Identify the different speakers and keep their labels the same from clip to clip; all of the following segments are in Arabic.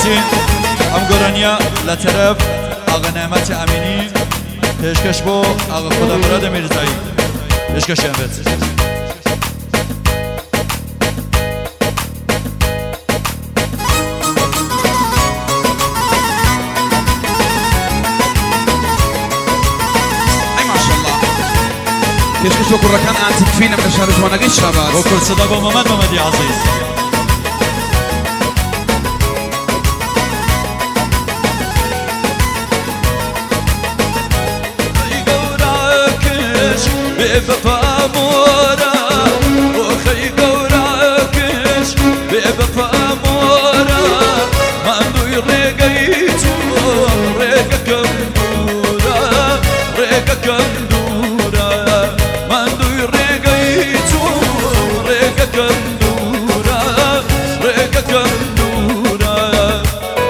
Speaker 1: بچین ام گرانیا لطرف آقا نعمت امینی پیشکش بو آقا خدا مراد میرزایی پیشکش امید
Speaker 2: پیشکش بکن رکن انتیک فیلم نشان جوانگی شباز
Speaker 1: بکن صدا با محمدی عزیز
Speaker 3: بفامورا وخي قوراكش بفامورا ماندو ريقيتو ريقا كندورا ريقا كندورا ماندو ريقيتو ريقا كندورا ريقا كندورا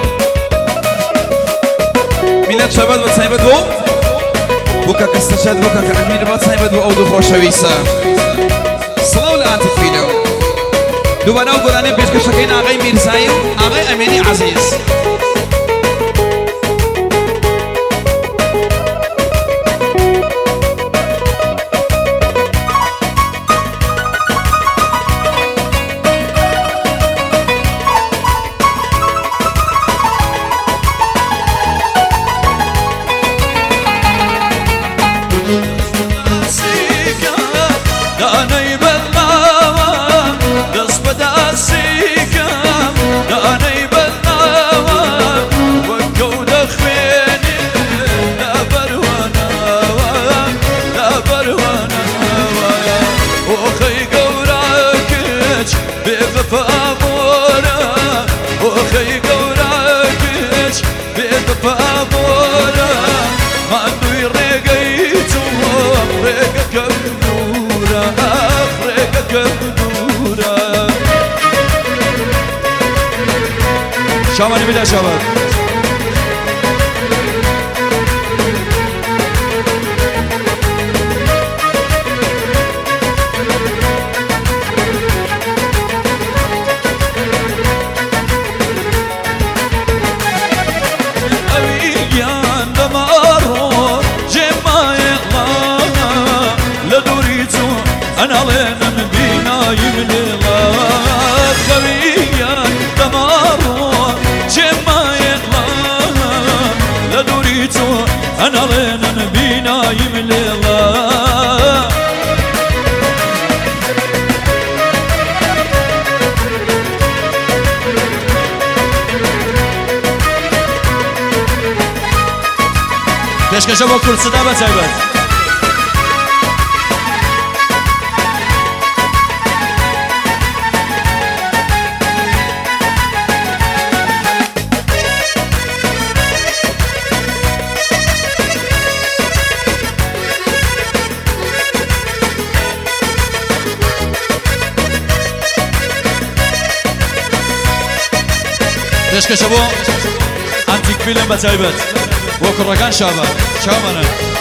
Speaker 2: ميلاد شباب وتسايبت بو بوكا كستشهد بوكا كأمير ما تسايبت بو أودو خوشويسا صلاة الأنتك فيديو دوباره وقلاني بيشك شكين آغاي ميرزايم آغاي أميني عزيز
Speaker 1: شامانی بیده شابد
Speaker 3: أويان دمارو جماي الله لدوريتو أنا لين بينا يملي الله خويان دمارو جماي الله لدوريتو أنا لين بينا يملي الله
Speaker 1: پیشکش با کل صدا بتایبت پیشکش با انتیک فیلم بتایبت وكركان شابه شامنا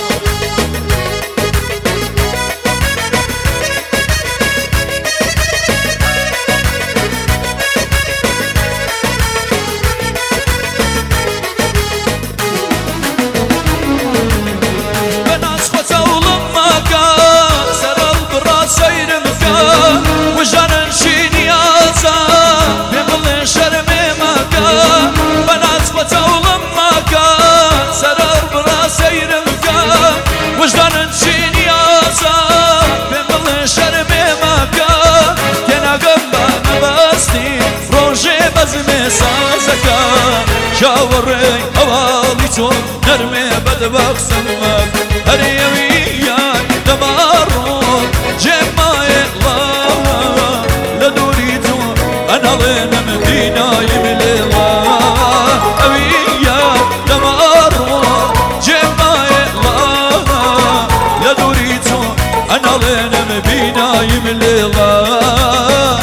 Speaker 3: بناس خطاول مكا سرال براسير مكا وجانا نشيني ازا بيقل شرمي مكا بناس خطاول مكا سرار براسير مكا وجدان نشيني ازا بيقل شرمي مكا كنا قمبا نبستي روجي بزمي سازكا شاوري هوالي تون نرمي بدبق سمك هريوياك دمارو جماي الله لدوريتو انا لين مدينة يملي الله اوياك دمارو جماي الله لدوريتو انا لين مدينة يملي الله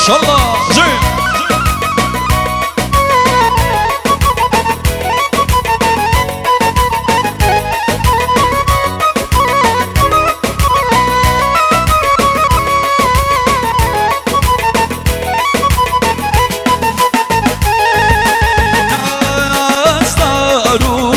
Speaker 1: شاء الله